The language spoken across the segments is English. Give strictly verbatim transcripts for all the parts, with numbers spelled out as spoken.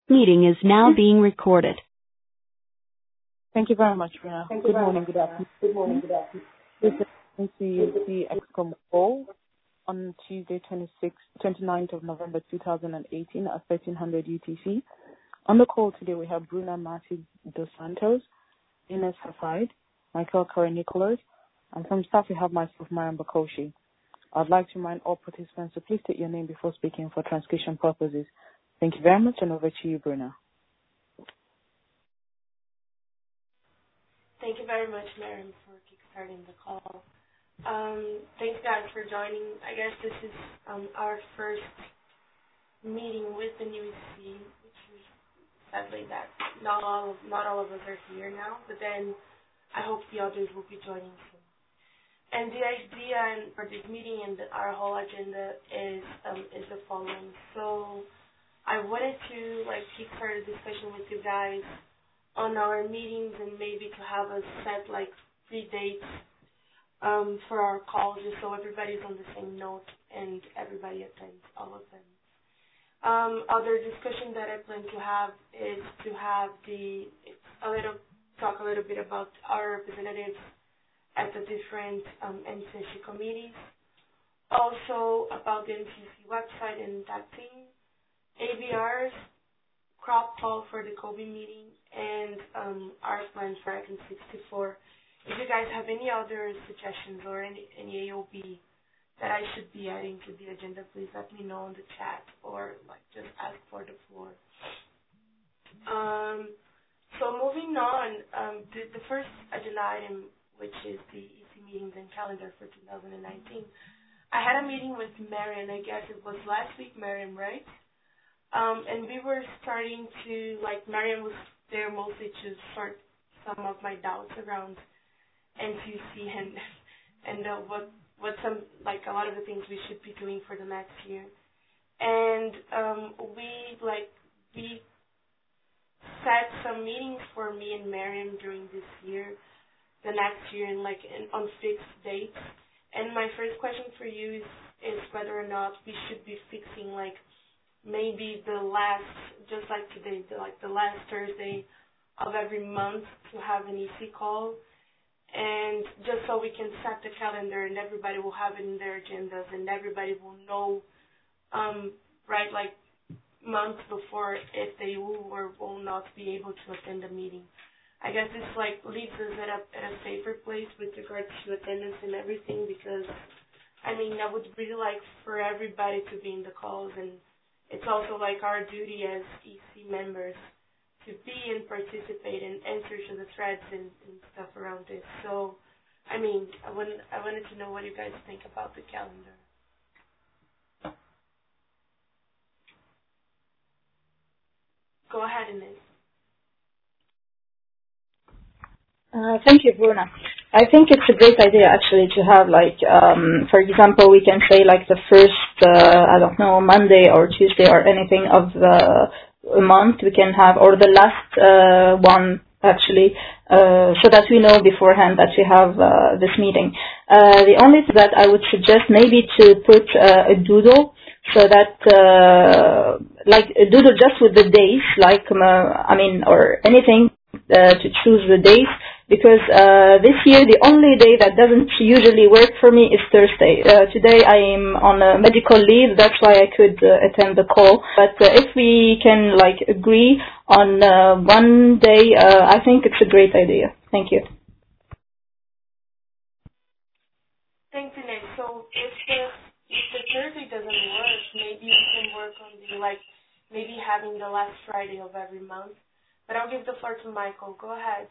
Meeting is now being recorded. Thank you very much, Rina. Thank Good you very morning, much. good afternoon. Good morning, good afternoon. This is listening to the ExCom call on Tuesday, twenty-sixth, twenty-ninth of November two thousand eighteen at thirteen hundred U T C. On the call today, we have Bruna Marti dos Santos, Ines Hafide, Michael Karen-Nicholas, and from staff we have myself, Mariam Bakoshi. I'd like to remind all participants to please state your name before speaking for transcription purposes. Thank you very much, and over to you, Bruna. Thank you very much, Mariam, for kickstarting the call. Um, thanks, guys, for joining. I guess this is um, our first meeting with the new E C, which is sadly that not all of, not all of us are here now, but then I hope the others will be joining soon. And the idea and, for this meeting and the, our whole agenda is um, is the following. So I wanted to like kickstart a discussion with you guys on our meetings and maybe to have us set like three dates um, for our calls just so everybody's on the same note and everybody attends all of them. Um, other discussion that I plan to have is to have the a little talk a little bit about our representatives at the different um, M C C committees, also about the M C C website and that thing, A B Rs, crop call for the Kobe meeting, and um, our plans for I C A N sixty-four. If you guys have any other suggestions or any, any A O B that I should be adding to the agenda, please let me know in the chat or like just ask for the floor. Um, so moving on, um, the, the first agenda item, which is the E C meetings and calendar for two thousand nineteen, I had a meeting with Mariam, I guess it was last week, Mariam, right? Um, and we were starting to, like, Mariam was there mostly to sort some of my doubts around N T U C and and uh, what what some, like, a lot of the things we should be doing for the next year. And um, we, like, we set some meetings for me and Mariam during this year, the next year, and, like, in, on fixed dates. And my first question for you is, is whether or not we should be fixing, like, maybe the last, just like today, the, like the last Thursday of every month to have an E C call, and just so we can set the calendar and everybody will have it in their agendas and everybody will know, um, right, like months before if they will or will not be able to attend the meeting. I guess this like leaves us at a, at a safer place with regards to attendance and everything, because, I mean, I would really like for everybody to be in the calls, and it's also like our duty as E C members to be and participate and answer to the threads and, and stuff around this. So, I mean, I wanted, I wanted to know what you guys think about the calendar. Go ahead, Ines. Uh, thank you, Bruna. I think it's a great idea actually to have like, um, for example, we can say like the first, uh, I don't know, Monday or Tuesday or anything of the month we can have, or the last uh, one actually, uh, so that we know beforehand that we have uh, this meeting. Uh, the only thing that I would suggest maybe to put uh, a doodle, so that uh, like a doodle just with the days, like um, uh, I mean, or anything uh, to choose the days. Because uh, this year the only day that doesn't usually work for me is Thursday. Uh, today I am on a medical leave, that's why I could uh, attend the call. But uh, if we can like agree on uh, one day, uh, I think it's a great idea. Thank you. Thanks, Ines. So if the if the Thursday doesn't work, maybe we can work on the like maybe having the last Friday of every month. But I'll give the floor to Michael. Go ahead.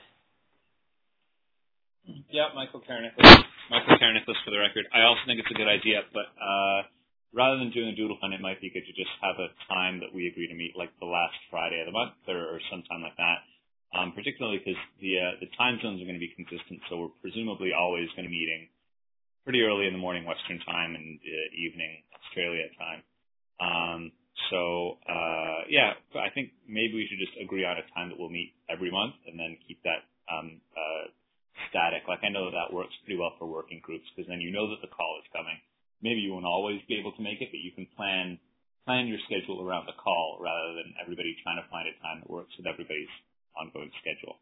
Yeah, Michael Karen-Nicholas. Michael Karen-Nicholas for the record. I also think it's a good idea, but uh, rather than doing a doodle hunt, it might be good to just have a time that we agree to meet, like the last Friday of the month or, or sometime like that. Um, particularly because the uh, the time zones are going to be consistent, so we're presumably always going to be meeting pretty early in the morning Western time and uh, evening Australia time. Um, so uh, yeah, I think maybe we should just agree on a time that we'll meet every month and then keep that um, uh, static. Like, I know that that works pretty well for working groups, because then you know that the call is coming. Maybe you won't always be able to make it, but you can plan plan your schedule around the call rather than everybody trying to find a time that works with everybody's ongoing schedule.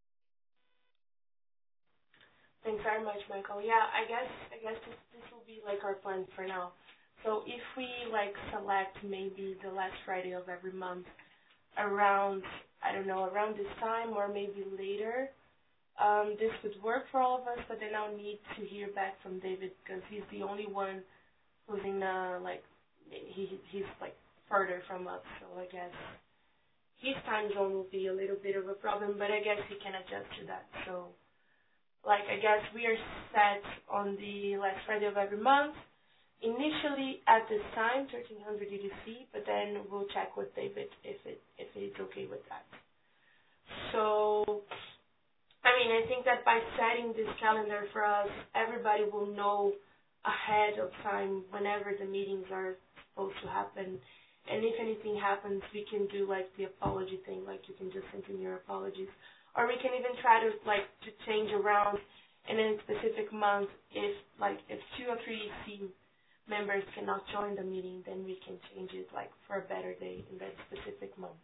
Thanks very much, Michael. Yeah, I guess I guess this, this will be like our plan for now. So if we like select maybe the last Friday of every month around, I don't know, around this time or maybe later, um, this would work for all of us, but then I'll need to hear back from David because he's the only one who's in, uh, like, he he's like further from us, so I guess his time zone will be a little bit of a problem, but I guess he can adjust to that. So, like, I guess we are set on the last Friday of every month. Initially, at this time, thirteen hundred U T C, but then we'll check with David if it if it's okay with that. So, I mean, I think that by setting this calendar for us, everybody will know ahead of time whenever the meetings are supposed to happen. And if anything happens, we can do like the apology thing, like you can just send in your apologies. Or we can even try to like to change around in a specific month if like if two or three team members cannot join the meeting, then we can change it like for a better day in that specific month.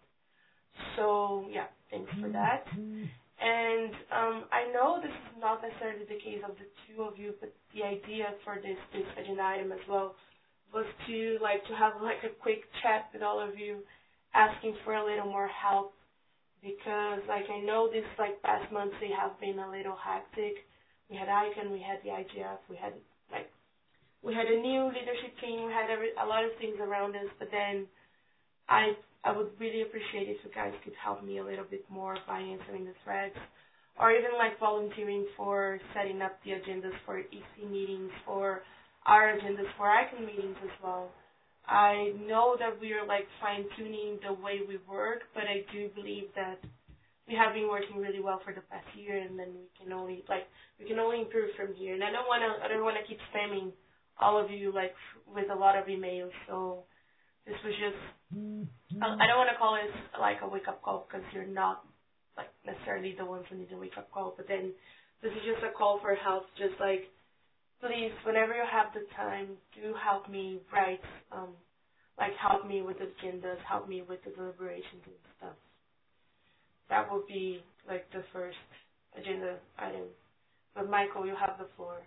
So yeah, thanks for that. And um, I know this is not necessarily the case of the two of you, but the idea for this, this agenda item as well was to like to have like a quick chat with all of you, asking for a little more help because like I know this like past months they have been a little hectic. We had I C A N, we had the I G F, we had like we had a new leadership team, we had every, a lot of things around us, but then I I would really appreciate if you guys could help me a little bit more by answering the threads or even like volunteering for setting up the agendas for E C meetings or our agendas for I C A N meetings as well. I know that we are like fine-tuning the way we work, but I do believe that we have been working really well for the past year, and then we can only like we can only improve from here. And I don't want to I don't want to keep spamming all of you like with a lot of emails. So this was just, I don't want to call it like a wake-up call because you're not like necessarily the ones who need a wake-up call, but then this is just a call for help. Just like, please, whenever you have the time, do help me write, um, like help me with the agendas, help me with the deliberations and stuff. That would be like the first agenda item. But Michael, you have the floor.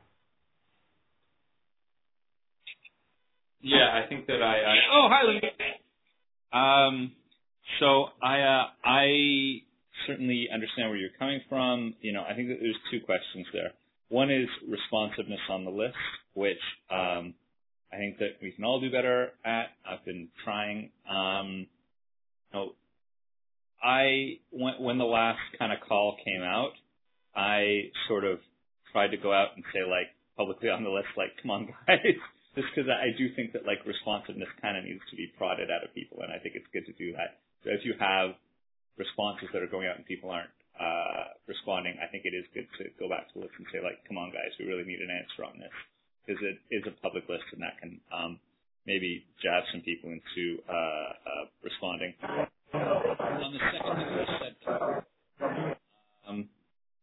Yeah, I think that I. I oh, hi, Lee. Um, so I, uh, I certainly understand where you're coming from. You know, I think that there's two questions there. One is responsiveness on the list, which um, I think that we can all do better at. I've been trying. Um, you know, I when, when the last kind of call came out, I sort of tried to go out and say like publicly on the list, like, come on, guys. Just because I do think that like responsiveness kind of needs to be prodded out of people, and I think it's good to do that. So if you have responses that are going out and people aren't uh, responding, I think it is good to go back to the list and say like, come on guys, we really need an answer on this, because it is a public list and that can um, maybe jab some people into uh, uh, responding. On the second thing you said, um,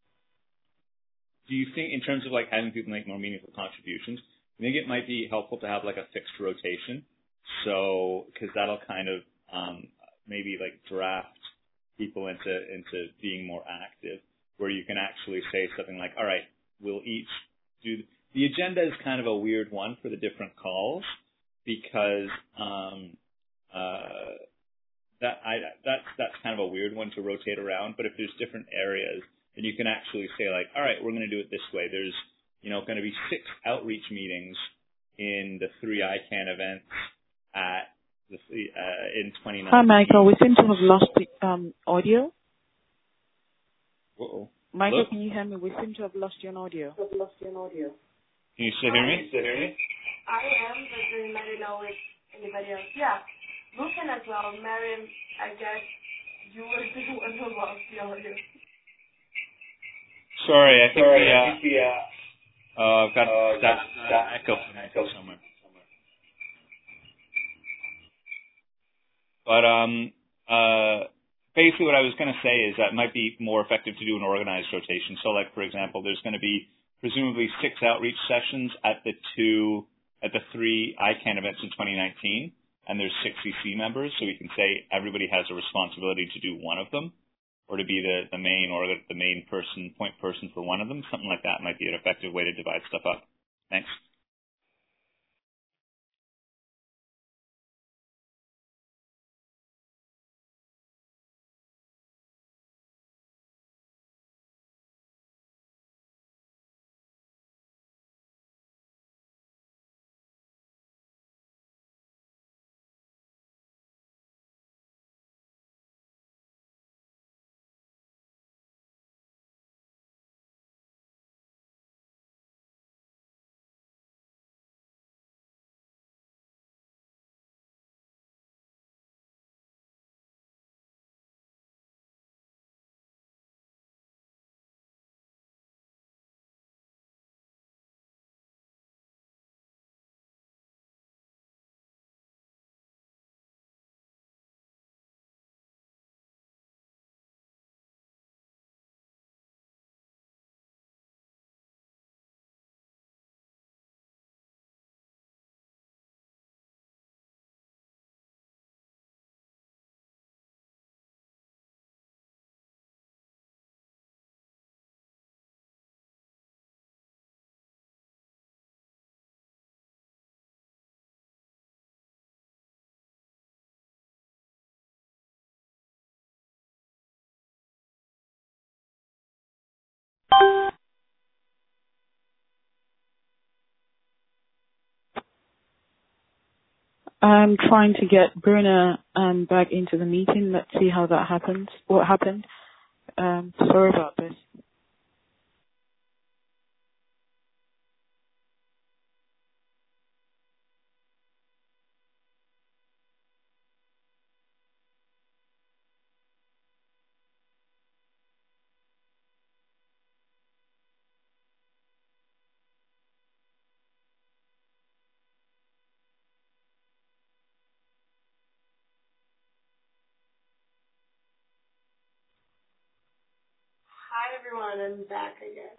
do you think in terms of like having people make more meaningful contributions, I think it might be helpful to have like a fixed rotation, so because that'll kind of um, maybe like draft people into into being more active, where you can actually say something like, all right, we'll each do the agenda is kind of a weird one for the different calls because um, uh, that I that's that's kind of a weird one to rotate around. But if there's different areas, then you can actually say like, all right, we're going to do it this way. There's you know, going to be six outreach meetings in the three I CANN events at the uh, in twenty nineteen. Hi, Michael. We seem to have lost the um, audio. Uh-oh. Michael, Hello? can you hear me? We seem to have lost you on audio. Can you still hear me? Still hear me? I am, but then I don't know if anybody else. Yeah, Lucan as well. Mariam, I guess you were the one who lost the audio. Sorry, I think Sorry, the, uh, I think the, uh, Uh, I've got uh, that, that, that echo, echo somewhere. But um, uh, basically what I was going to say is that it might be more effective to do an organized rotation. So like, for example, there's going to be presumably six outreach sessions at the two, at the three I CANN events in twenty nineteen. and there's six C C members, so we can say everybody has a responsibility to do one of them, or to be the, the main or the main person, point person for one of them. Something like that might be an effective way to divide stuff up. Thanks. I'm trying to get Bruna um, back into the meeting. Let's see how that happens. What happened? Um, sorry about this. Hi everyone, I'm back, I guess.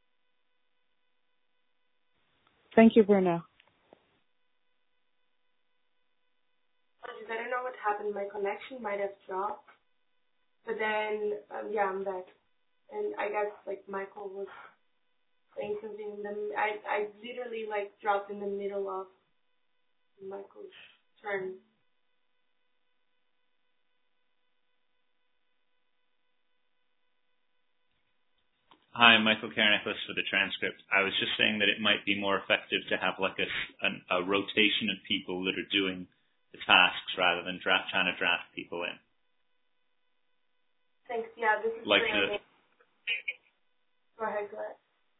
Thank you, Bruna. I don't know what happened. My connection might have dropped, but then um, yeah, I'm back. And I guess like Michael was saying something. In the, I I literally like dropped in the middle of Michael's turn. Hi, Michael Cairnethos for the transcript. I was just saying that it might be more effective to have like a, an, a rotation of people that are doing the tasks rather than draft, trying to draft people in. Thanks. Yeah, this is like the. Go ahead, go ahead.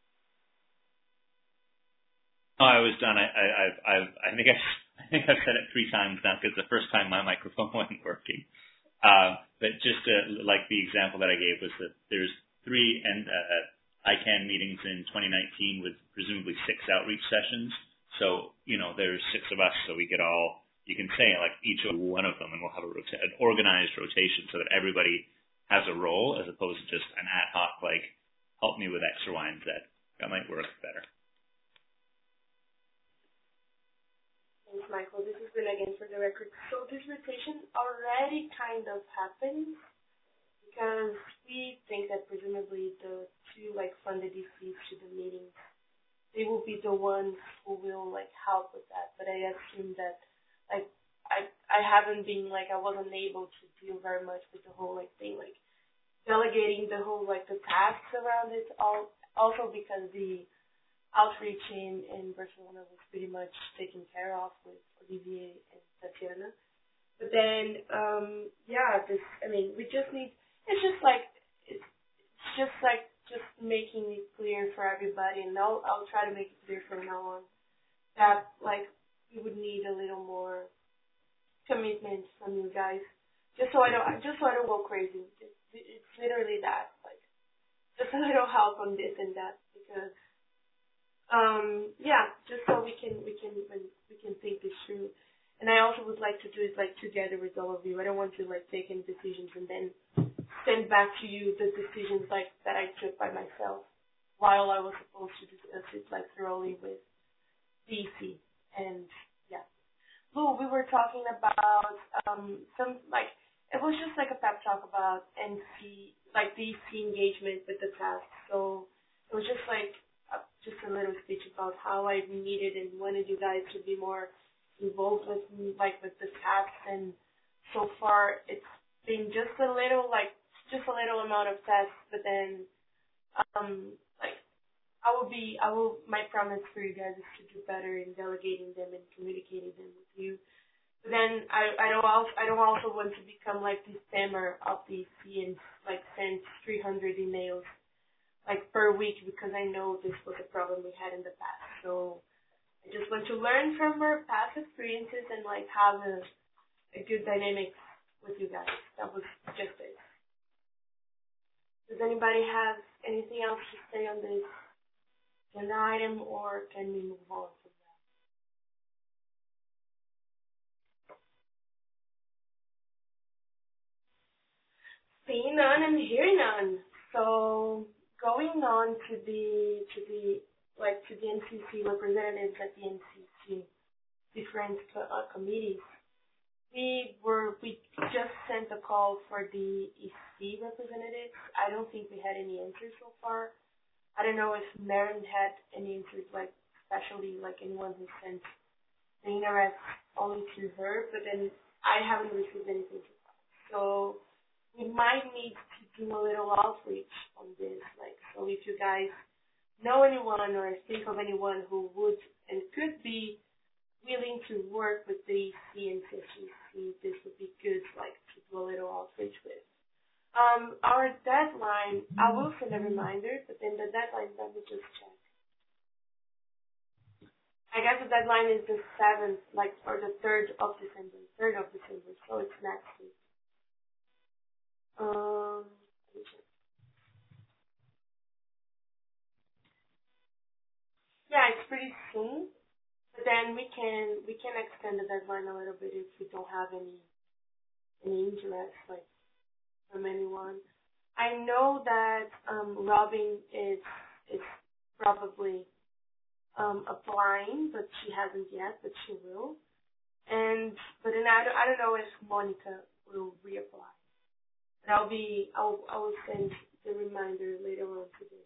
Oh, I was done. I I I I think I I think I've said it three times now because the first time my microphone wasn't working. Uh, but just to, like the example that I gave was that there's three and uh, I CANN meetings in twenty nineteen with presumably six outreach sessions. So you know there's six of us, so we could all you can say like each of one of them, and we'll have a rota- an organized rotation so that everybody has a role as opposed to just an ad hoc like help me with X or Y and Z. That might work better. Thanks, Michael. This is Bruna again for the record. So this rotation already kind of happened because we think that presumably the two like funded D Cs to the meetings, they will be the ones who will like help with that. But I assume that like I I haven't been like I wasn't able to deal very much with the whole like thing like delegating the whole like the tasks around it all also because the outreach in, in Barcelona was pretty much taken care of with Olivier and Tatiana. But then, um, yeah, this, I mean, we just need, it's just like, it's just like, just making it clear for everybody, and I'll, I'll try to make it clear from now on, that, like, we would need a little more commitment from you guys, just so I don't, just so I don't go crazy. It's, it's literally that, like, just a little help on this and that, because Um, yeah, just so we can we can we can think this through. And I also would like to do it like together with all of you. I don't want to like take any decisions and then send back to you the decisions like that I took by myself while I was supposed to discuss it like thoroughly with D C. And yeah. Lou, we were talking about um, some, like, it was just like a pep talk about N C, like the N C engagement with the task. So it was just like a, just a little speech about how I needed and wanted you guys to be more involved with me, like with the tasks. And so far, it's been just a little, like, just a little amount of tasks, but then, um, like, I will be, I will, my promise for you guys is to do better in delegating them and communicating them with you. But then I, I don't also, I don't also want to become like the spammer of the C and like send three hundred emails like per week, because I know this was a problem we had in the past. So I just want to learn from our past experiences and like have a, a good dynamic with you guys. That was just it. Does anybody have anything else to say on this agenda item, or can we move on from that? Seeing none and hearing none. So going on to the to the like to the N C C representatives at the N C C, different uh, committees. We were we just sent a call for the E C representatives. I don't think we had any answers so far. I don't know if Maren had any answers, like especially like anyone who sent the interest only to her, but then I haven't received anything so far. So we might need to do a little outreach on this. Like, so if you guys know anyone or think of anyone who would and could be willing to work with the E C and C C C, this would be good, like, to do a little outreach with. Um, our deadline, I will send a reminder, but then the deadline, let me just check. I guess the deadline is the seventh, like, or the third of December, third of December, so it's next week. Um, let me check. Yeah, it's pretty soon, but then we can we can extend the deadline a little bit if we don't have any any interest, like, from anyone. I know that um, Robin is is probably um, applying, but she hasn't yet, but she will. And but then I don't, I don't know if Monica will reapply. But I'll be I'll I will send the reminder later on today.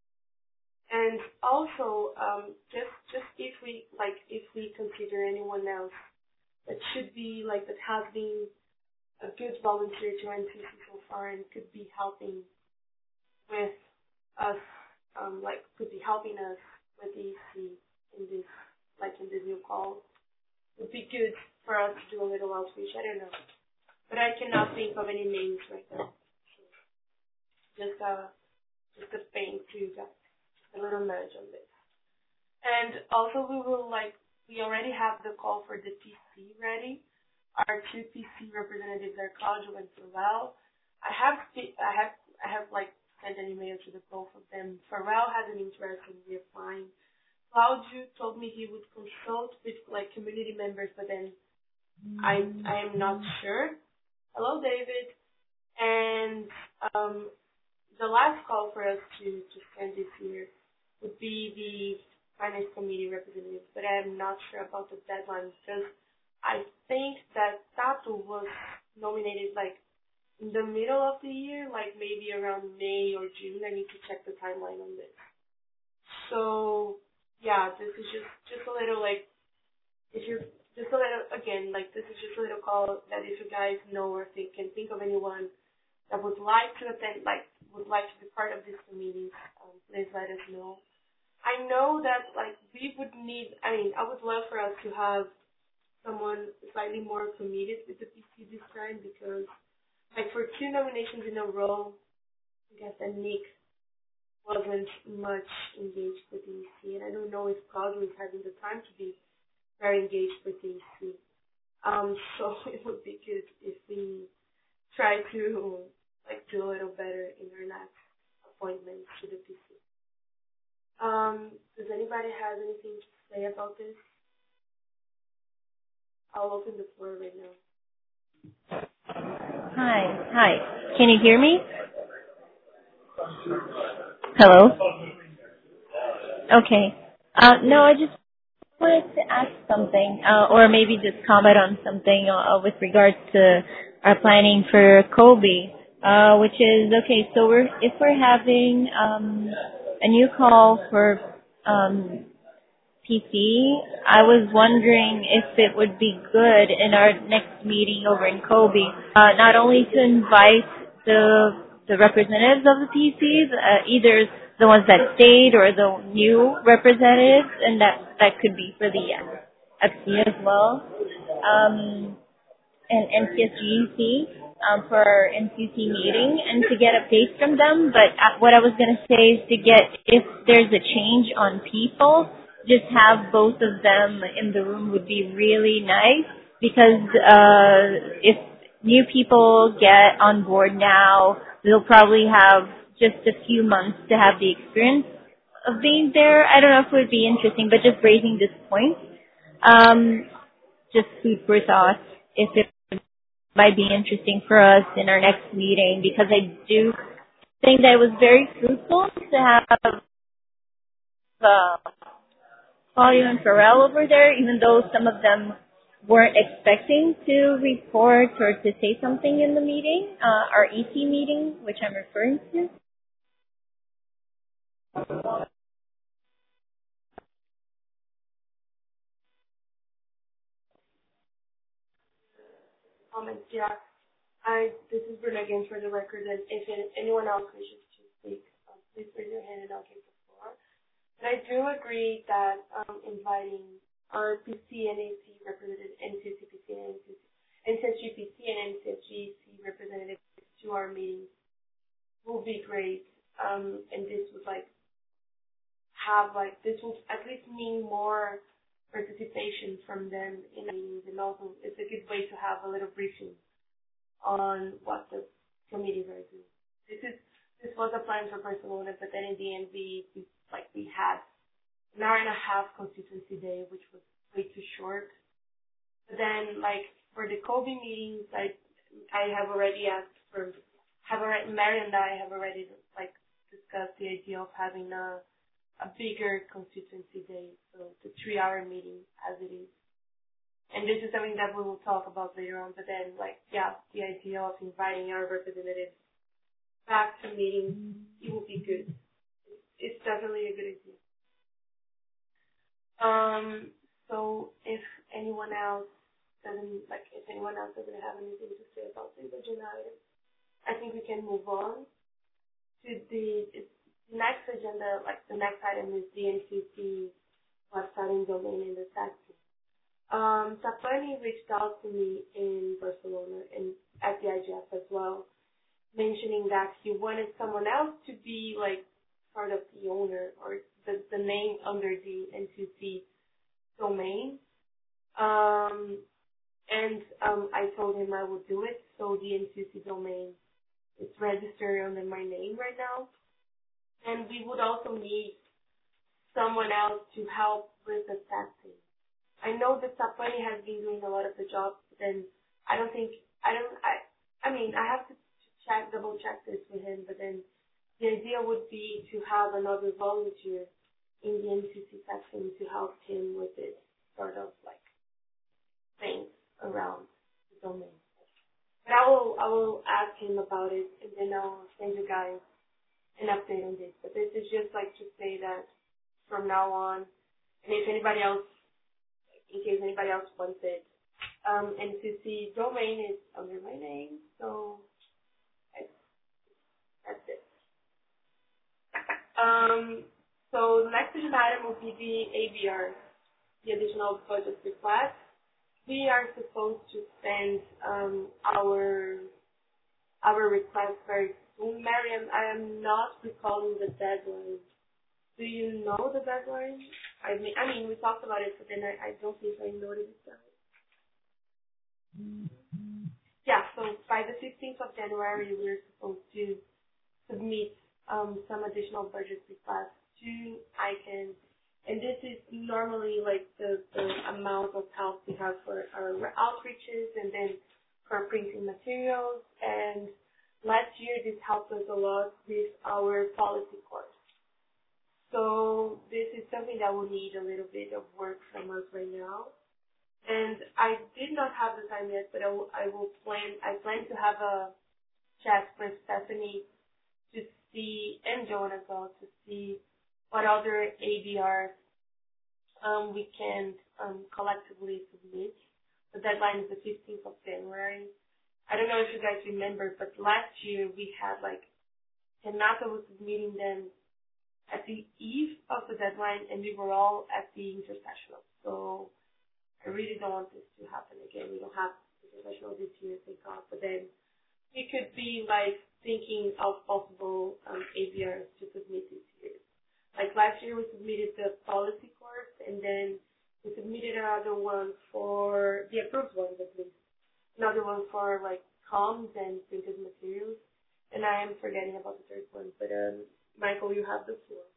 And also, um, just just if we like if we consider anyone else that should be like that has been a good volunteer to N C C so far and could be helping with us, um, like could be helping us with the E C in this, like in this new call. It would be good for us to do a little outreach. I don't know, but I cannot think of any names right now. So just a just a thing to you guys, a little nudge on this. And also we will like we already have the call for the P C ready. Our two P C representatives are Claudio and Farrell. I have I have I have like sent an email to the both of them. Farrell has an interest in reapplying. Claudio told me he would consult with like community members, but then I I am not sure. Hello, David. And um, the last call for us to to send this year would be the finance committee representatives, but I am not sure about the deadline because I think that Tato was nominated like in the middle of the year, like maybe around May or June. I need to check the timeline on this. So yeah, this is just just a little like if you're just a little again like this is just a little call that if you guys know or think can think of anyone that would like to attend, like would like to be part of this committee, um, please let us know. I know that like we would need. I mean, I would love for us to have someone slightly more committed with the P C this time because, like, for two nominations in a row, I guess that Nick wasn't much engaged with the E C, and I don't know if Claudio is having the time to be very engaged with the E C. Um, so it would be good if we try to, like, do a little better in our next appointments to the P C. Um, does anybody have anything to say about this? I'll open the floor right now. Hi, hi. Can you hear me? Hello? Okay. Uh, no, I just wanted to ask something, uh, or maybe just comment on something uh, with regards to our planning for Kobe, uh, which is okay. So we're if we're having um, a new call for um, P C, I was wondering if it would be good in our next meeting over in Kobe, uh, not only to invite the the representatives of the P Cs, uh, either the ones that stayed or the new representatives, and that that could be for the uh, F C as well, um, and N C S G E C um, for our N C C meeting, and to get updates from them. But uh, what I was going to say is to get, if there's a change on people, just have both of them in the room would be really nice, because uh, if new people get on board now, they'll probably have just a few months to have the experience of being there. I don't know if it would be interesting, but just raising this point, um, just food for thought, if it might be interesting for us in our next meeting, because I do think that it was very fruitful to have uh, Claudio and Pharrell over there, even though some of them weren't expecting to report or to say something in the meeting, uh, our E C meeting, which I'm referring to. Comments, yeah. I, this is Bruna again for the record, and if anyone else wishes to speak, um, please raise your hand and I'll give the floor. But I do agree that um, inviting our P C and A C representatives, N C S G P C and N C S G P C and N C S G E C representatives to our meetings will be great. Um, and this would like have like this would at least mean more participation from them in meetings, and also it's a good way to have a little briefing on what the committees are doing. This is this was a plan for Barcelona, but then in the end we, we like we had an hour and a half constituency day, which was way too short. But then like for the Kobe meetings, I I have already asked for have already Mary and I have already like discussed the idea of having a a bigger constituency day, so the three hour meeting as it is. And this is something that we will talk about later on, but then, like, yeah, the idea of inviting our representatives back to meetings, it will be good. It's definitely a good idea. Um, so if anyone else doesn't, like, if anyone else doesn't have anything to say about this agenda item, I think we can move on to the, it's, the next agenda, like, the next item is the N C C website and domain in the tax. Um, Sapani reached out to me in Barcelona and at the I G F as well, mentioning that he wanted someone else to be like part of the owner or the, the name under the N C C domain. Um, and um, I told him I would do it, so the N C C domain is registered under my name right now. And we would also need someone else to help with the taxing. I know that Sapani has been doing a lot of the jobs, but then I don't think, I don't, I, I mean, I have to check, double check this with him, but then the idea would be to have another volunteer in the N C C section to help him with this sort of like things around the domain. But I will, I will ask him about it, and then I'll send you guys an update on this. But this is just like to say that from now on, and if anybody else, in case anybody else wants it, um, N C C domain is under my name, so I, that's it. Um, so the next agenda item will be the A B R, the additional budget request. We are supposed to send um, our our request very soon. Mariam, I am not recalling the deadline. Do you know the deadline? I mean, I mean, we talked about it, but then I, I don't think I noticed that. Yeah, so by the fifteenth of January, we're supposed to submit um, some additional budget requests to I C A N. And this is normally like the, the amount of help we have for our outreaches and then for printing materials. And last year, this helped us a lot with our policy course. So this is something that will need a little bit of work from us right now. And I did not have the time yet, but I will, I will plan, I plan to have a chat with Stephanie to see, and Joan as well, to see what other A B Rs um, we can um, collectively submit. The deadline is the fifteenth of January. I don't know if you guys remember, but last year we had like, Renata was submitting them at the eve of the deadline, and we were all at the intersessional. So I really don't want this to happen again. We don't have intersessional this year, thank God. But then we could be like thinking of possible um, A B Rs to submit this year. Like last year, we submitted the policy course, and then we submitted another one for the approved ones, at least. Another one for like comms and printed materials, and I am forgetting about the third one. But um, Michael, you have the floor.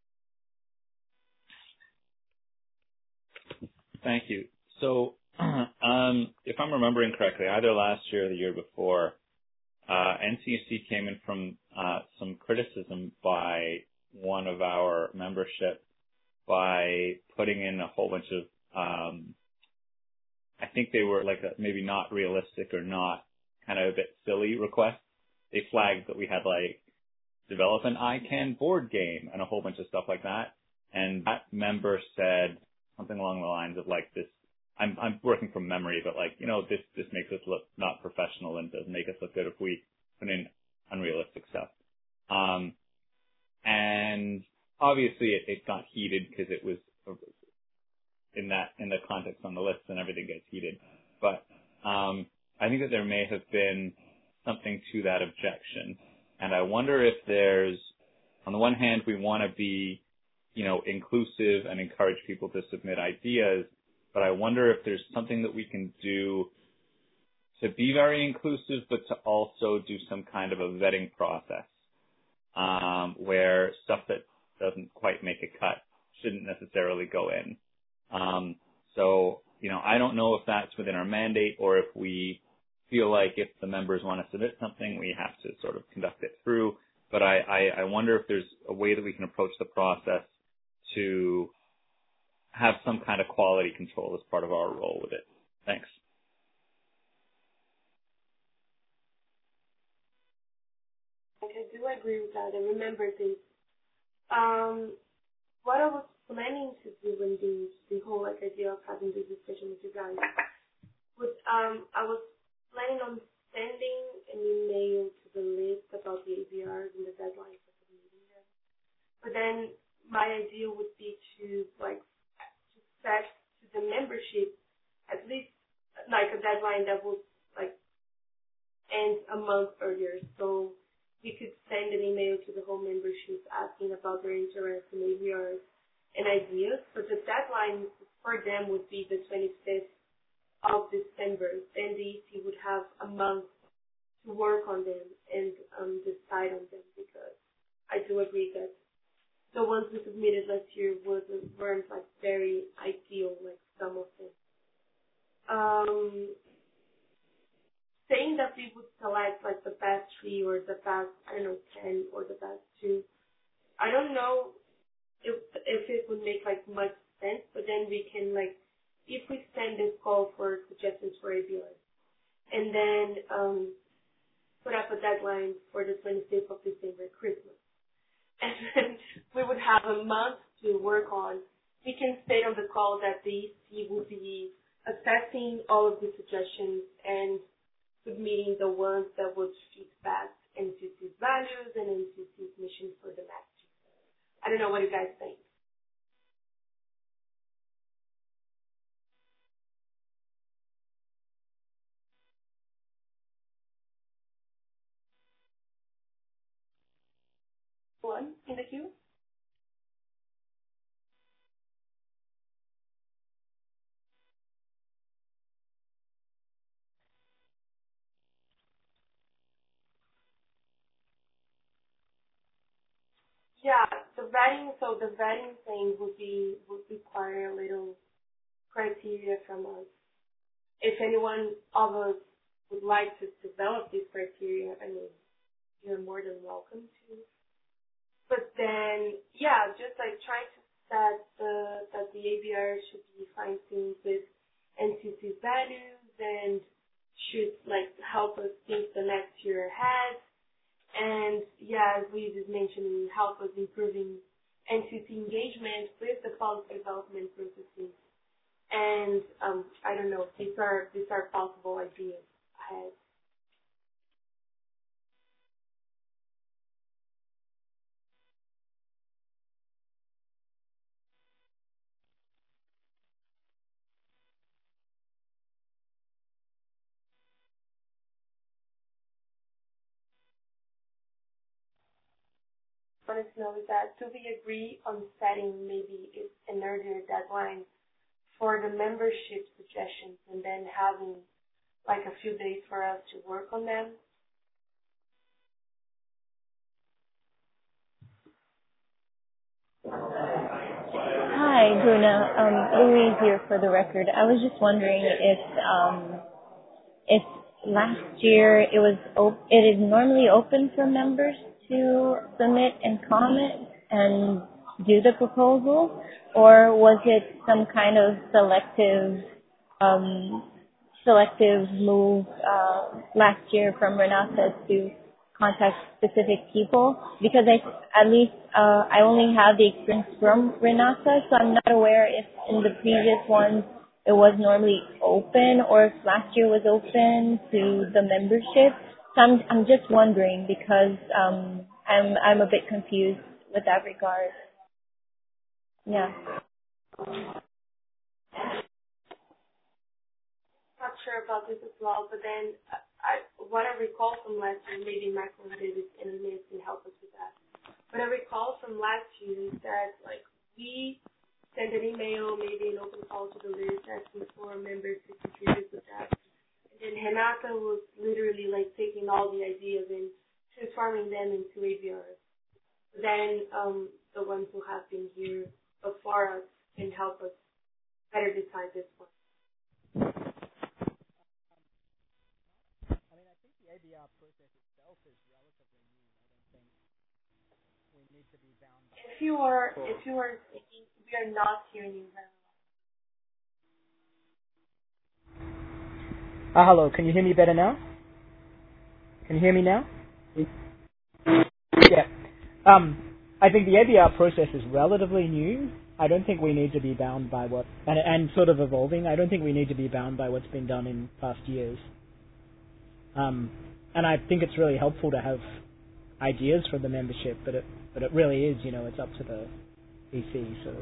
Thank you. So, um, if I'm remembering correctly, either last year or the year before, uh, N C U C came in from uh, some criticism by one of our membership by putting in a whole bunch of, um, I think they were like a, maybe not realistic or not kind of a bit silly requests. They flagged that we had like develop an I CANN board game and a whole bunch of stuff like that. And that member said something along the lines of like this, I'm, I'm working from memory, but like, you know, this, this makes us look not professional and doesn't make us look good if we put in unrealistic stuff. Um, and obviously it, it got heated because it was in that, in the context on the list, and everything gets heated. But, um, I think that there may have been something to that objection. And I wonder if there's, on the one hand, we want to be, you know, inclusive and encourage people to submit ideas, but I wonder if there's something that we can do to be very inclusive, but to also do some kind of a vetting process, um, where stuff that doesn't quite make a cut shouldn't necessarily go in. Um, so, you know, I don't know if that's within our mandate or if we feel like if the members want to submit something, we have to sort of conduct it through. But I, I, I wonder if there's a way that we can approach the process to have some kind of quality control as part of our role with it. Thanks. I do agree with that. And remember this. Um, what I was planning to do in the, the whole like idea of having this discussion with you guys was um, I was planning on sending an email to the list about the A B Rs and the deadline for submitting them. But then my idea would be to like to set to the membership at least like a deadline that would like end a month earlier. So we could send an email to the whole membership asking about their interest in A B Rs and ideas. But the deadline for them would be the twenty-fifth of December. Then the E C would have a month to work on them and um, decide on them, because I do agree that the ones we submitted last year wasn't, weren't like very ideal, like some of them. Um, saying that we would select like the best three or the best, I don't know, ten or the best two, I don't know if, if it would make like much sense, but then we can like, if we send this call for suggestions for A B Rs and then um, put up a deadline for the twenty-fifth of December, Christmas, and then we would have a month to work on, we can state on the call that the E C will be assessing all of the suggestions and submitting the ones that would fit best N C C's values and N C C's mission for the next year. I don't know what you guys think. One in the queue? Yeah, the vetting, so the vetting thing would be, would require a little criteria from us. If anyone of us would like to develop these criteria, I mean, you're more than welcome to. But then, yeah, just like trying to set the that the A B R should be fine-tuned with N C C values and should like help us think the next year ahead. And yeah, as we just mentioned, help us improving N C C engagement with the policy development processes. And um, I don't know, these are these are possible ideas ahead. Wanted to know is that do we agree on setting maybe an earlier deadline for the membership suggestions and then having like a few days for us to work on them? Hi, Bruna. Um, Louise here for the record. I was just wondering if um, if last year it was op- it is normally open for members to submit and comment and do the proposal, or was it some kind of selective um, selective move uh, last year from Renata to contact specific people? Because I, at least uh, I only have the experience from Renata, so I'm not aware if in the previous ones it was normally open or if last year was open to the membership. So I'm, I'm just wondering because um, I'm, I'm a bit confused with that regard. Yeah. Not sure about this as well, but then I, what I recall from last year, maybe Michael Davis and Liz can help us with that. What I recall from last year is that like we sent an email, maybe an open call to the list asking for members to contribute with that. And then Renata was literally like taking all the ideas and transforming them into A B Rs. Then um, the ones who have been here before us can help us better decide this one. I mean, I think the A B R process itself is relatively new. I don't think we need to be bound by If you are, if you are speaking, we are not hearing you very well. Uh, hello, can you hear me better now? Can you hear me now? Yeah. Um, I think the A B R process is relatively new. I don't think we need to be bound by what, and, and sort of evolving, I don't think we need to be bound by what's been done in past years. Um, and I think it's really helpful to have ideas from the membership, but it, but it really is, you know, it's up to the E C, so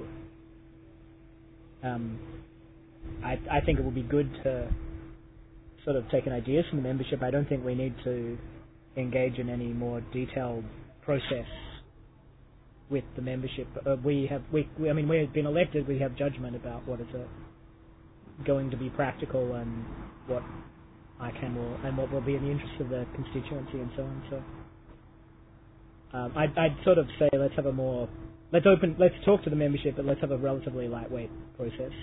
um, I, I think it would be good to sort of take an ideas from the membership. I don't think we need to engage in any more detailed process with the membership. Uh, we have, we, we, I mean, we have been elected. We have judgment about what is a, going to be practical and what I can will and what will be in the interest of the constituency and so on. So, um, I'd, I'd sort of say let's have a more, let's open, let's talk to the membership, but let's have a relatively lightweight process.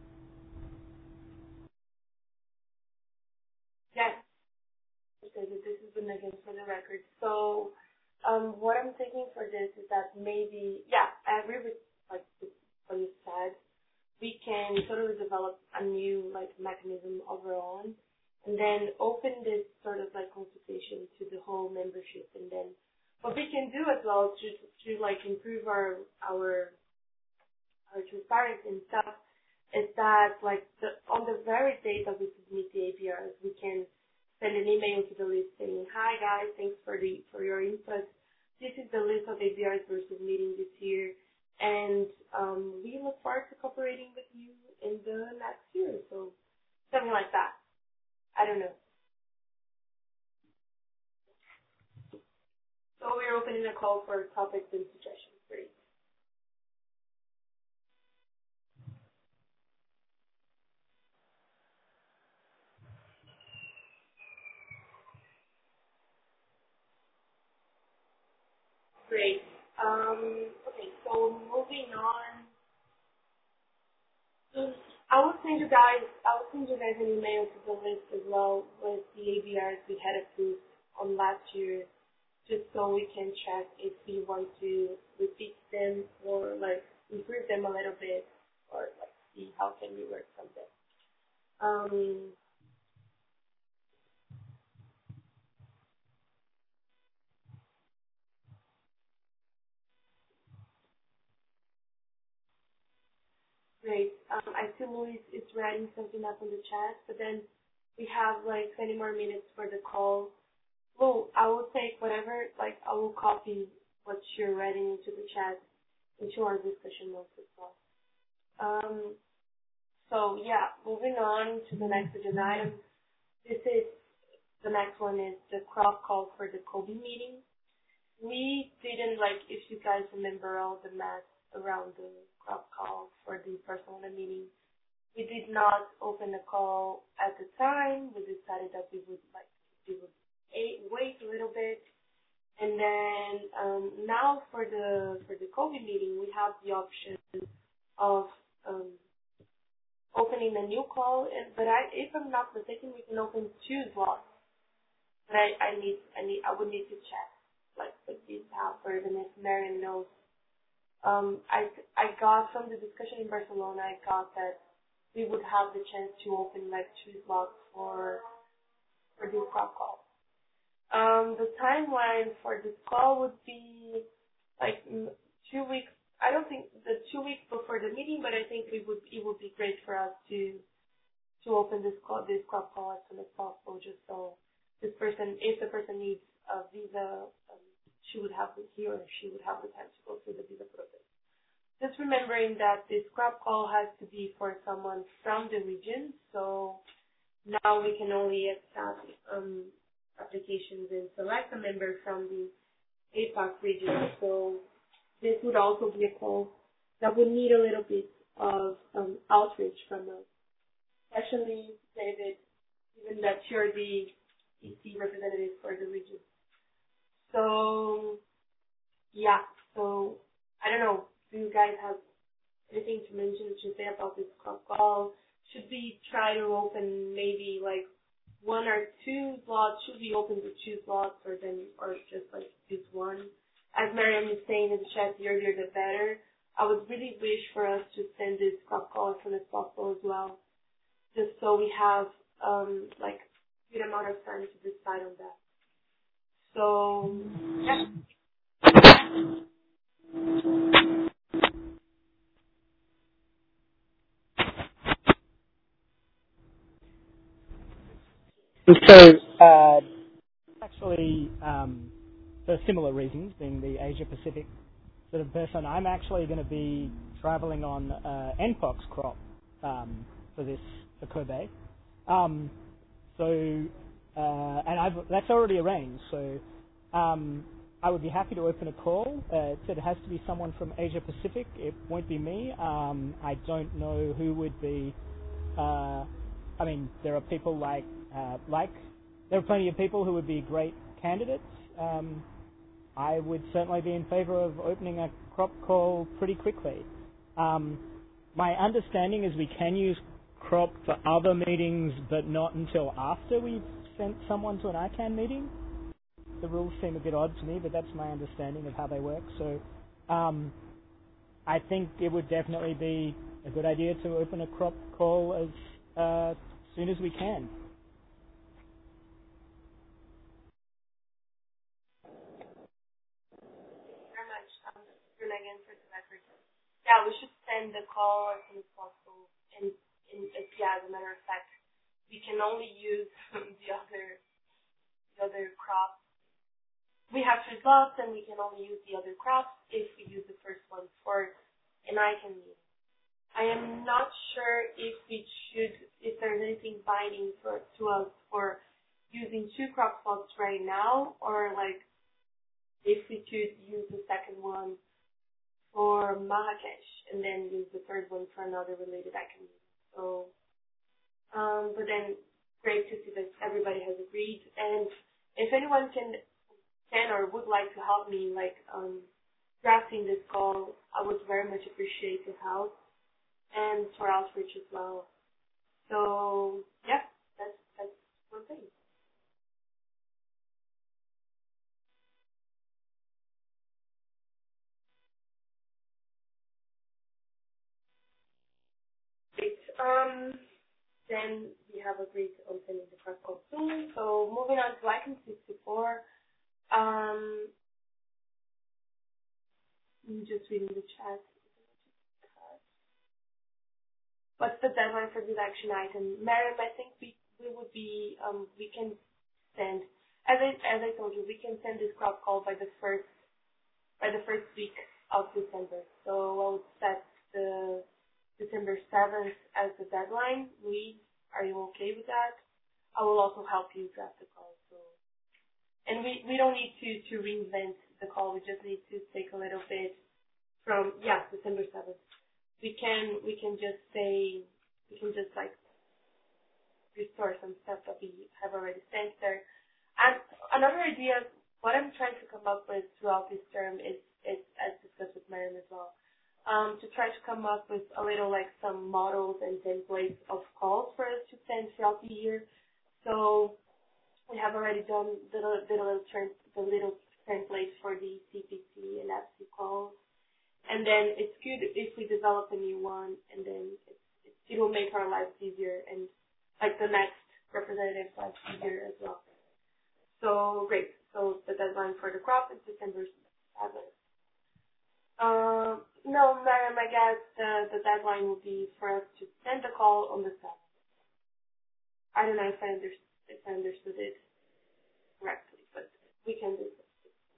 Yes, because this has been again for the record. So, um, what I'm thinking for this is that maybe, yeah, I agree with like what you said. We can totally develop a new like mechanism of our own, and then open this sort of like consultation to the whole membership, and then what we can do as well to to like improve our our our transparency and stuff is that like the on the very day that we submit the A B Rs, we can send an email to the list saying, "Hi guys, thanks for the for your input. This is the list of A B Rs we're submitting this year, and um, we look forward to cooperating with you in the next year." So something like that. I don't know. So we're opening a call for topics and suggestions. Great. Great. Um, okay, so moving on. So I will send you guys. I will send you guys an email to the list as well with the A B Rs we had approved on last year, just so we can check if we want to repeat them or like improve them a little bit or like see how can we work from them. Um, Great. Um, I see Luis is writing something up in the chat, but then we have like twenty more minutes for the call. Well, I will take whatever, like I will copy what you're writing into the chat into our discussion notes as well. Um, so yeah, moving on to the next agenda item. This is, the next one is the crop call for the Kobe meeting. We didn't, like, if you guys remember all the math around the crop call for the Barcelona meeting, we did not open the call at the time. We decided that we would, like, we would wait a little bit. And then um, now for the for the Kobe meeting, we have the option of um, opening a new call. And, but I, if I'm not mistaken, we can open two slots. But I, I need I need I would need to check, like, with this password, and if Mariam knows. Um, I I got from the discussion in Barcelona, I got that we would have the chance to open like two slots for for this crop call. Um, the timeline for this call would be like two weeks. I don't think the two weeks before the meeting, but I think it would it would be great for us to to open this call this crop call as soon as possible, just so this person, if the person needs a visa, um, she would have the, he or she would have the time to go through the visa process. Just remembering that this crop call has to be for someone from the region, so now we can only accept um, applications and select a member from the A PAC region. So this would also be a call that would need a little bit of um, outreach from us, especially David, given that you're the E C representative for the region. So yeah, so I don't know. Do you guys have anything to mention to say about this call? Should we try to open maybe like one or two slots? Should we open the two slots or then or just like just one? As Mariam is saying in the chat, the earlier the better. I would really wish for us to send this crop call as soon as possible as well, just so we have um like a good amount of time to decide on that. So yeah. So, uh, actually, um, for similar reasons, being the Asia Pacific sort of person, I'm actually going to be traveling on uh, N POX crop um, for this for Kobe. Um, so, uh, and I've that's already arranged. So, um, I would be happy to open a call. Uh, it said it has to be someone from Asia Pacific. It won't be me. Um, I don't know who would be. Uh, I mean, there are people like uh, like there are plenty of people who would be great candidates. Um, I would certainly be in favor of opening a crop call pretty quickly. Um, my understanding is we can use crop for other meetings, but not until after we've sent someone to an I CANN meeting. The rules seem a bit odd to me, but that's my understanding of how they work. So um, I think it would definitely be a good idea to open a crop call as uh, soon as we can. Very much. Um, Bruna again for the record. Yeah, we should send the call as soon as possible. And, and uh, yeah, as a matter of fact, we can only use the other the other crops. We have three slots, and we can only use the other crops if we use the first one for an I CANN meeting. I am not sure if we should, if there's anything binding for to us for using two crop slots right now, or like if we could use the second one for Marrakesh and then use the third one for another related I CANN meeting. So, um, but then great to see that everybody has agreed. And if anyone can can or would like to help me, like um, drafting this call, I would very much appreciate your help and for outreach as well. So yeah, that's that's one thing. Um, then we have agreed on sending the prep code soon. So moving on to item sixty-four. Um, I'm just reading the chat. What's the deadline for this action item? Miriam, I think we, we would be, um, we can send, as I, as I told you, we can send this crop call by the first, by the first week of December. So I would set the December seventh as the deadline. Louise, are you okay with that? I will also help you draft the call. So, and we, we don't need to, to reinvent the call. We just need to take a little bit from, yeah, December seventh. We can we can just say we can just like restore some stuff that we have already sent there. And another idea, what I'm trying to come up with throughout this term is is as discussed with Miriam as well, um, to try to come up with a little like some models and templates of calls for us to send throughout the year. So we have already done the little the little, the little templates for the C P T and F C calls. And then it's good if we develop a new one, and then it, it, it will make our lives easier, and like the next representative's lives easier as well. So great. So the deadline for the crop is December seventh. Um, no, Miriam, I guess the, the deadline will be for us to send the call on the seventh. I don't know if I, under, if I understood it correctly, but we can do this.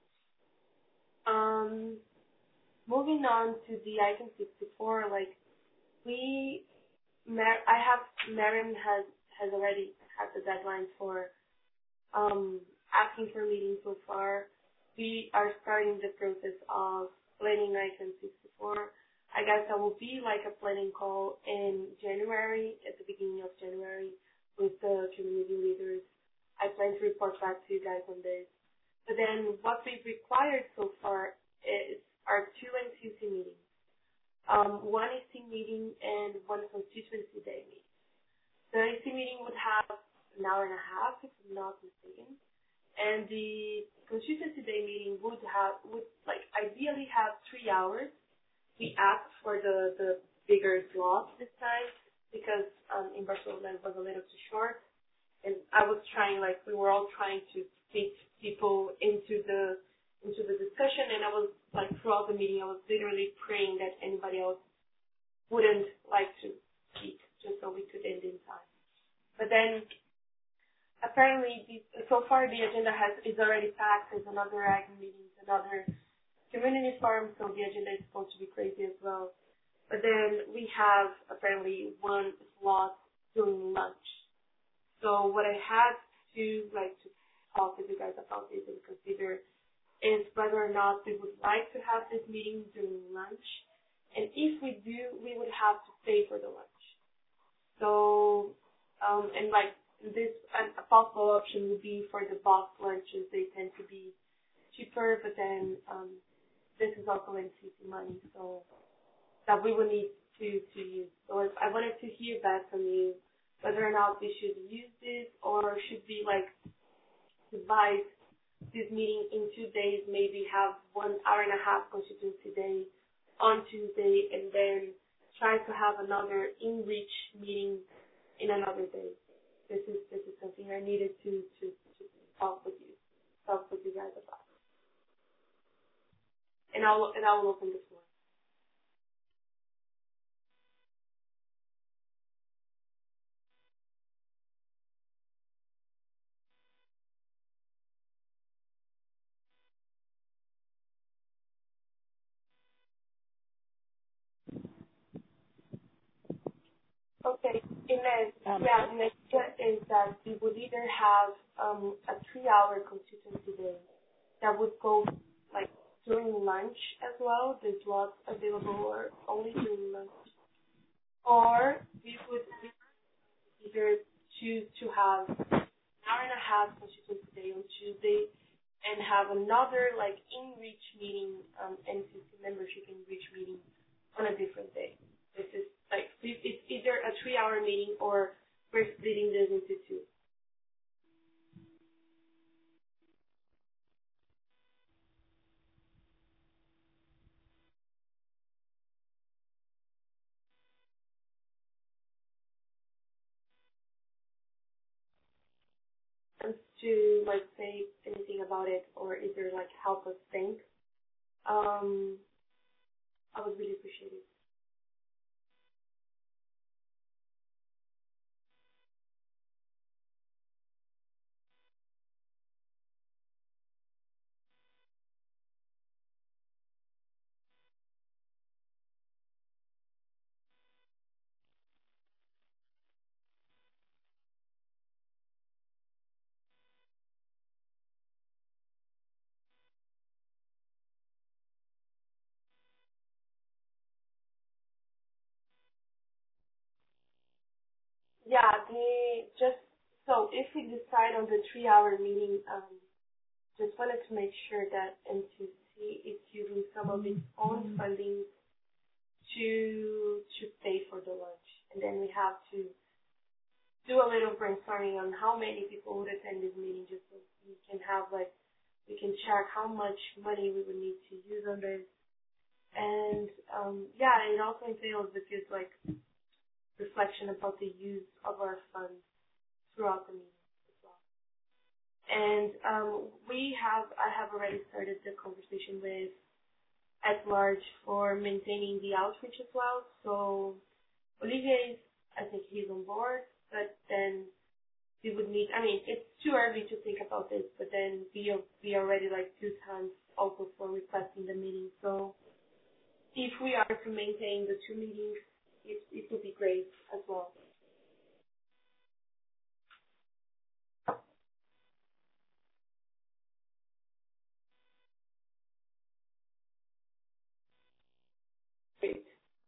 Um. Moving on to the item sixty-four, like we, Mar- I have, Miriam has, has already had the deadline for um, asking for meetings so far. We are starting the process of planning item sixty-four. I guess that will be like a planning call in January, at the beginning of January, with the community leaders. I plan to report back to you guys on this. But then what we've required so far is are two N C C meetings, um, one E C meeting and one constituency day meeting. The E C meeting would have an hour and a half, if I'm not mistaken, and the constituency day meeting would have would like ideally have three hours. We asked for the the bigger slots this time because um, in Barcelona it was a little too short, and I was trying like we were all trying to fit people into the into the discussion, and I was like throughout the meeting I was literally praying that anybody else wouldn't like to speak just so we could end in time. But then apparently the, so far the agenda has is already packed. There's another ag meeting, another community forum, so the agenda is supposed to be crazy as well. But then we have apparently one slot during lunch. So what I had to like to talk with you guys about this and consider is whether or not we would like to have this meeting during lunch. And if we do, we would have to pay for the lunch. So, um, and like this, a possible option would be for the box lunches. They tend to be cheaper, but then um, this is also N C C money, so that we would need to, to use. So I wanted to hear back from you whether or not we should use this or should we like divide this meeting in two days, maybe have one hour and a half constituency day on Tuesday, and then try to have another in-reach meeting in another day. This is this is something I needed to, to, to talk with you, talk with you guys about. And I'll and I will open the floor. Okay, Inez, um, yeah, the idea is that we would either have um, a three-hour constituency day that would go like during lunch as well. There's lots available or only during lunch, or we would either choose to have an hour and a half constituency day on Tuesday and have another like in-reach meeting, um, N C C membership in-reach meeting on a different day. This is like it's either a three-hour meeting or we're splitting this into two. to like say anything about it or either like help us think, um, I would really appreciate it. Yeah, the just so if we decide on the three-hour meeting, um, just wanted to make sure that N two C is using some of its own funding to to pay for the lunch, and then we have to do a little brainstorming on how many people would attend this meeting, just so we can have like we can check how much money we would need to use on this, and um, yeah, it also entails a good like reflection about the use of our funds throughout the meeting as well. And um, we have I have already started the conversation with at large for maintaining the outreach as well. So Olivier, I think he's on board, but then we would need, I mean, it's too early to think about this, but then we are, we are already like two times also for requesting the meeting. So if we are to maintain the two meetings, it, it would be great as well. Great.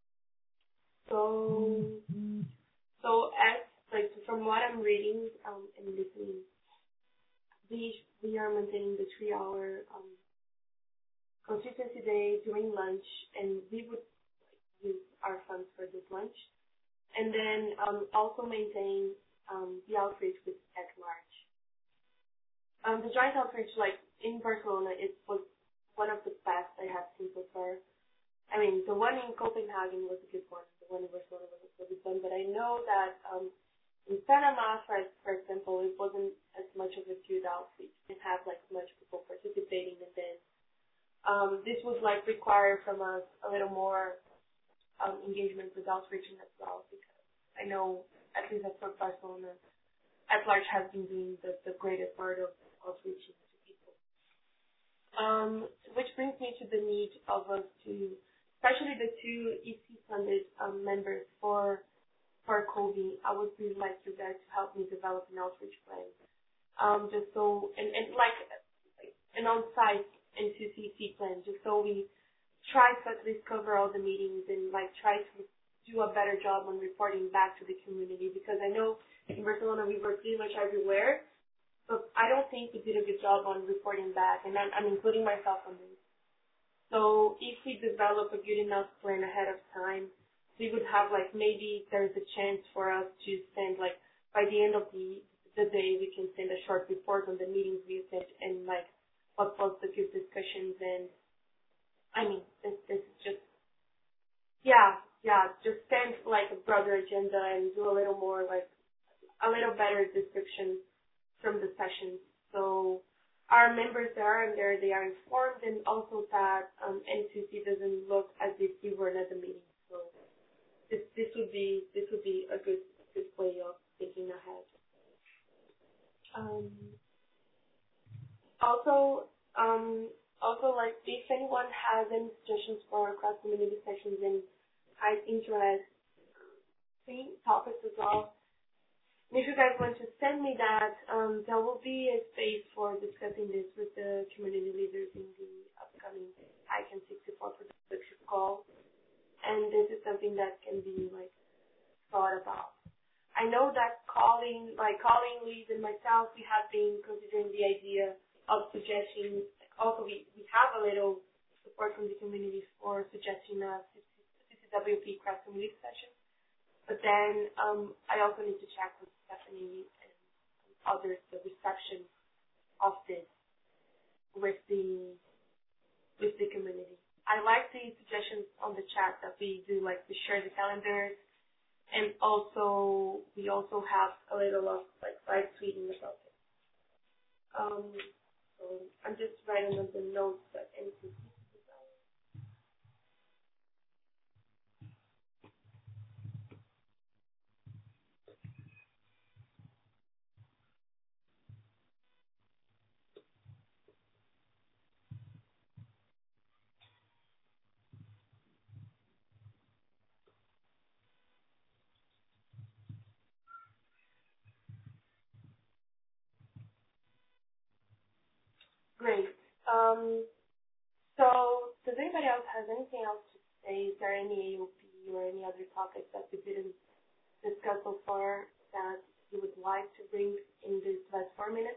So, so as, like, from what I'm reading um, and listening, we, we are maintaining the three hour um, consistency day during lunch, and we would use our funds for this lunch. And then um, also maintain um, the outreach with at large. Um, the joint outreach, like in Barcelona, it was one of the best I have seen so far. I mean, the one in Copenhagen was a good one. The one in Barcelona was a good one. But I know that um, in Panama, for, for example, it wasn't as much of a good outreach. It didn't have like much people participating, and then um, this would like require from us a little more um, engagement with outreaching as well, because I know at least at Barcelona, at large has been doing the, the greatest part of outreaching to people. Um, which brings me to the need of us to, especially the two E C-funded um, members for for COVID, I would really like you guys to help me develop an outreach plan. Um, just so, and, and like, like an on-site N two C C plan, just so we try to at least cover all the meetings and like try to do a better job on reporting back to the community, because I know in Barcelona we work pretty much everywhere, but I don't think we did a good job on reporting back, and I'm, I'm including myself on this. So if we develop a good enough plan ahead of time, we would have like maybe there's a chance for us to send like by the end of the the day we can send a short report on the meetings we attended and like what was the good discussions, and I mean this this is just yeah yeah just send like a broader agenda and do a little more like a little better description from the sessions, so our members that are in there, they are informed, and also that um, N two C doesn't look as if we were at the meeting. So this this would be this would be a good good way of thinking ahead. Um, also um, also like if anyone has any suggestions for cross community sessions and high interest topics as well. If you guys want to send me that, um, there will be a space for discussing this with the community leaders in the upcoming I C A N sixty-four production call. And this is something that can be like thought about. I know that calling, like calling Liz and myself, we have been considering the idea of suggesting, also we, we have a little support from the community for suggesting a C C W P cross community session. But then um, I also need to check with Stephanie and others the reception of this with the with the community. I like the suggestions on the chat that we do, like we share the calendars, and also we also have a little of like live tweeting about it. Um, so I'm just writing on the notes that anything. Great. Um, so does anybody else have anything else to say? Is there any A O P or any other topics that we didn't discuss so far that you would like to bring in this last four minutes?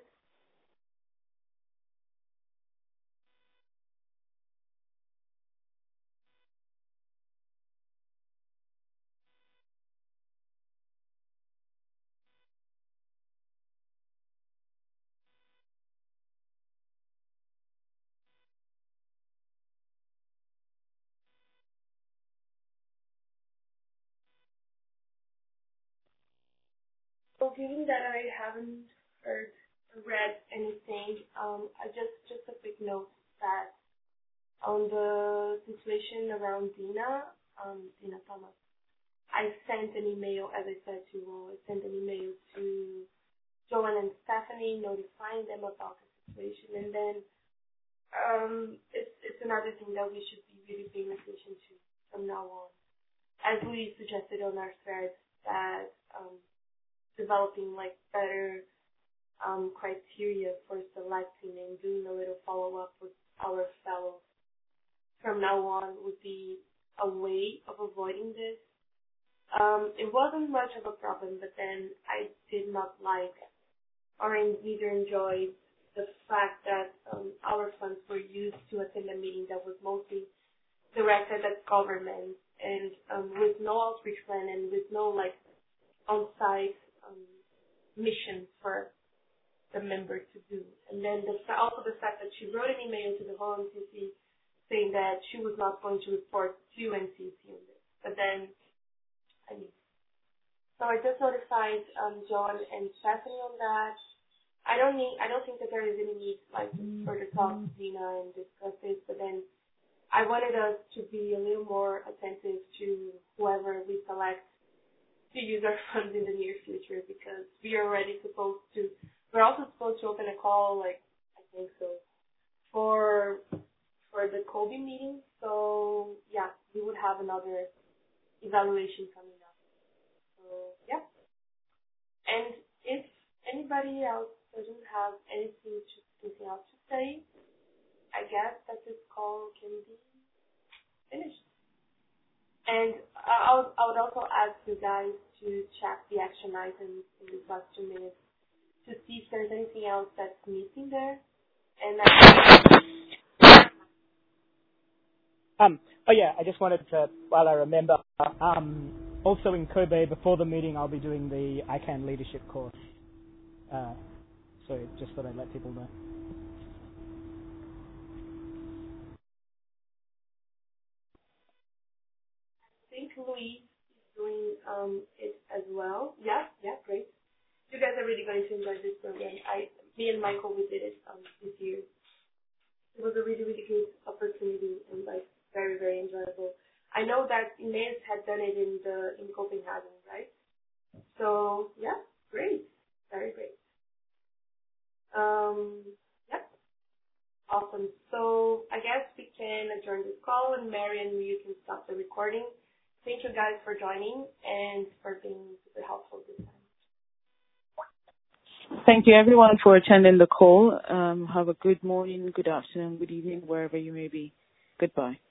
So given that I haven't heard or read anything, um, I just just a quick note that on the situation around Dina, um, Dina Thomas, I sent an email, as I said to you all, I sent an email to Joanne and Stephanie notifying them about the situation, and then um, it's it's another thing that we should be really paying attention to from now on, as we suggested on our thread, that um, developing like better um, criteria for selecting and doing a little follow-up with our fellows from now on would be a way of avoiding this. Um, it wasn't much of a problem, but then I did not like or neither enjoy the fact that um, our funds were used to attend a meeting that was mostly directed at government and um, with no outreach plan and with no like on-site um, mission for the member to do. And then the, also the fact that she wrote an email to the whole M C C saying that she was not going to report to M C C on this. But then, I mean, so I just notified um, John and Stephanie on that. I don't need, I don't think that there is any need like to further talk to Dina and discuss this, but then I wanted us to be a little more attentive to whoever we select to use our funds in the near future, because we are already supposed to, we're also supposed to open a call, like, I think so, for for the Kobe meeting. So, yeah, we would have another evaluation coming up. So, yeah. And if anybody else doesn't have anything, to, anything else to say, I guess that this call can be finished. And I would, I would also ask you guys to check the action items in these last two minutes to see if there's anything else that's missing there. And I Um, oh yeah, I just wanted to, while I remember, um, also in Kobe, before the meeting, I'll be doing the I CAN leadership course. Uh, so just thought I'd let people know. think Louise is doing um, it as well. Yeah, yeah, great. You guys are really going to enjoy this program. I, me and Michael, we did it um, this year. It was a really, really good opportunity and like very, very enjoyable. I know that Inez had done it in the in Copenhagen, right? So yeah, great, very great. Um, yeah, awesome. So I guess we can adjourn this call, and Marian, you can stop the recording. Thank you guys for joining and for being super helpful this time. Thank you, everyone, for attending the call. Um, have a good morning, good afternoon, good evening, wherever you may be. Goodbye.